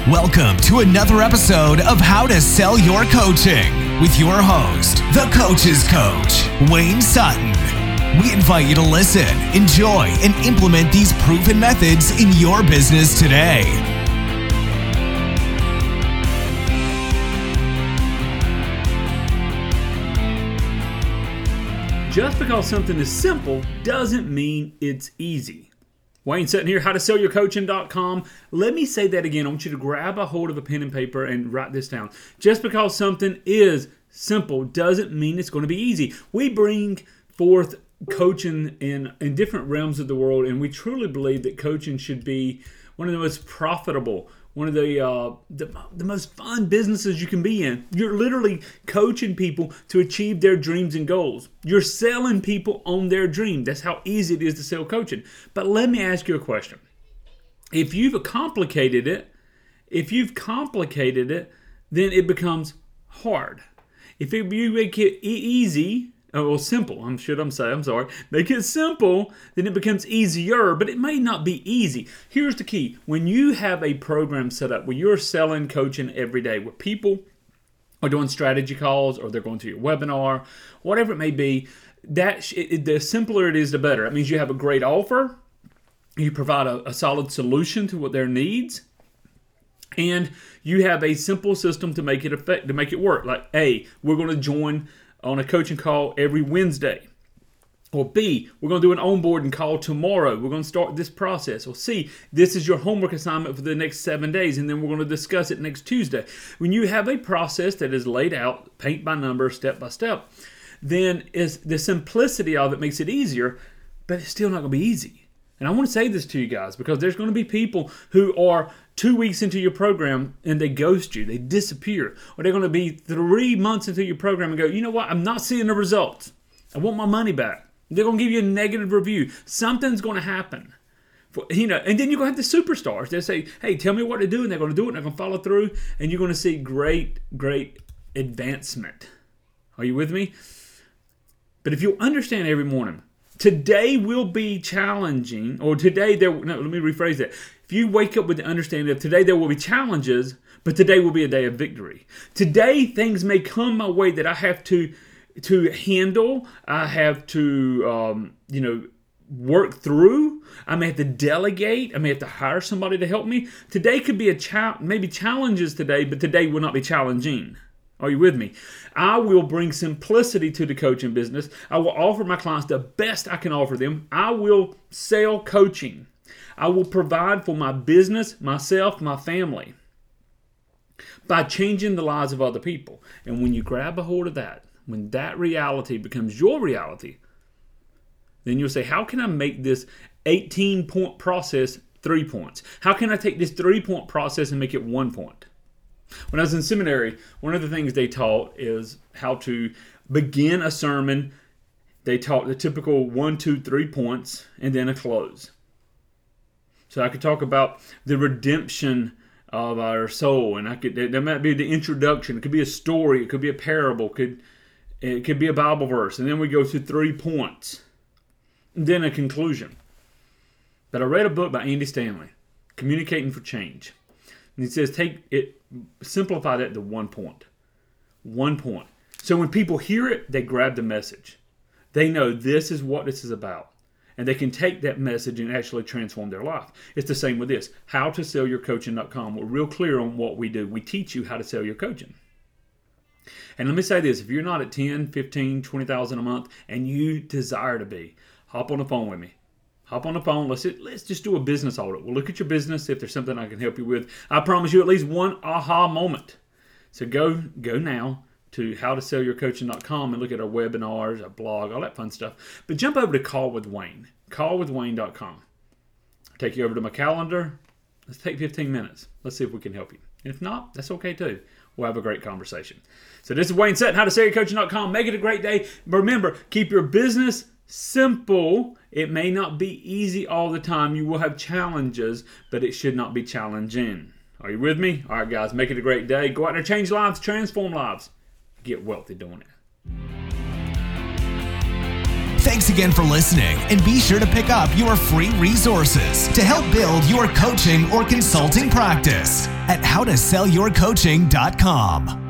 Welcome to another episode of How to Sell Your Coaching with your host, the Coach's Coach, Wayne Sutton. We invite you to listen, enjoy, and implement these proven methods in your business today. Just because something is simple doesn't mean it's easy. Wayne Sutton here, howtosellyourcoaching.com. Let me say that again. I want you to grab a hold of a pen and paper and write this down. Just because something is simple doesn't mean it's going to be easy. We bring forth coaching in different realms of the world, and we truly believe that coaching should be one of the most profitable, one of the most fun businesses you can be in. You're literally coaching people to achieve their dreams and goals. You're selling people on their dream. That's how easy it is to sell coaching. But let me ask you a question. If you've complicated it, then it becomes hard. If you make it easy, simple, make it simple, then it becomes easier, but it may not be easy. Here's the key. When you have a program set up where you're selling coaching every day, where people are doing strategy calls or they're going to your webinar, whatever it may be, the simpler it is, the better. It means you have a great offer, you provide a solid solution to what their needs, and you have a simple system to make it work. Like A, we're going to join on a coaching call every Wednesday. Or B, we're going to do an onboarding call tomorrow. We're going to start this process. Or C, this is your homework assignment for the next 7 days, and then we're going to discuss it next Tuesday. When you have a process that is laid out, paint by number, step by step, then the simplicity of it makes it easier, but it's still not going to be easy. And I want to say this to you guys because there's going to be people who are 2 weeks into your program and they ghost you, they disappear. Or they're going to be 3 months into your program and go, you know what, I'm not seeing the results. I want my money back. They're going to give you a negative review. Something's going to happen. And then you're going to have the superstars. They say, hey, tell me what to do, and they're going to do it, and they're going to follow through, and you're going to see great, great advancement. Are you with me? But if you understand every morning, today will be challenging, or let me rephrase that. If you wake up with the understanding of today there will be challenges, but today will be a day of victory. Today things may come my way that I have to handle. I have to work through. I may have to delegate. I may have to hire somebody to help me. Today could be maybe challenges today, but today will not be challenging. Are you with me? I will bring simplicity to the coaching business. I will offer my clients the best I can offer them. I will sell coaching. I will provide for my business, myself, my family by changing the lives of other people. And when you grab a hold of that, when that reality becomes your reality, then you'll say, how can I make this 18-point process 3 points? How can I take this 3-point process and make it 1 point? When I was in seminary, one of the things they taught is how to begin a sermon. They taught the typical 1, 2, 3 points and then a close. So I could talk about the redemption of our soul, and that might be the introduction. It could be a story. It could be a parable. It could be a Bible verse, and then we go to 3 points, and then a conclusion. But I read a book by Andy Stanley, Communicating for Change. And he says, simplify that to 1 point. 1 point. So when people hear it, they grab the message. They know this is what this is about. And they can take that message and actually transform their life. It's the same with this. Howtosellyourcoaching.com. We're real clear on what we do. We teach you how to sell your coaching. And let me say this. If you're not at 10, 15, 20,000 a month and you desire to be, hop on the phone with me. Hop on the phone. Let's just do a business audit. We'll look at your business, see if there's something I can help you with. I promise you at least one aha moment. So go now to howtosellyourcoaching.com and look at our webinars, our blog, all that fun stuff. But jump over to Call with Wayne. Callwithwayne.com. I'll take you over to my calendar. Let's take 15 minutes. Let's see if we can help you. And if not, that's okay too. We'll have a great conversation. So this is Wayne Sutton, howtosellyourcoaching.com. Make it a great day. But remember, keep your business simple. It may not be easy all the time. You will have challenges, but it should not be challenging. Are you with me? All right, guys, make it a great day. Go out there, change lives, transform lives. Get wealthy doing it. Thanks again for listening, and be sure to pick up your free resources to help build your coaching or consulting practice at howtosellyourcoaching.com.